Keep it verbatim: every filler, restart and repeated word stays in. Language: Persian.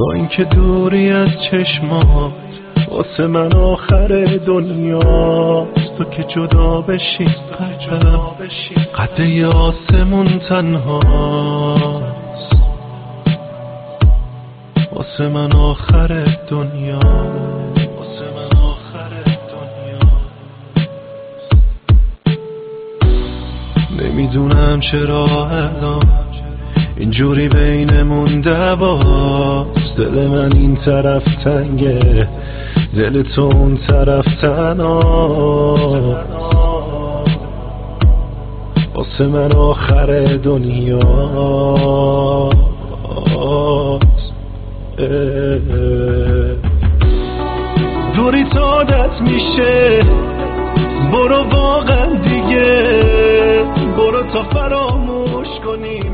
با اینکه دوری از چشمات واسه من آخر دنیاست. تو که جدا بشی قدم قده آسمون تنهاست. واسه من آخر دنیاست. واسه من آخر دنیاست. نمیدونم چرا الان اینجوری بینمون دعواست. دل من این طرف تنگه، دل تو اون طرف تنهاست. واسه من آخر دنیاست. دوری تا عادت میشه، برو واقعا دیگه، برو تا فراموش کنیم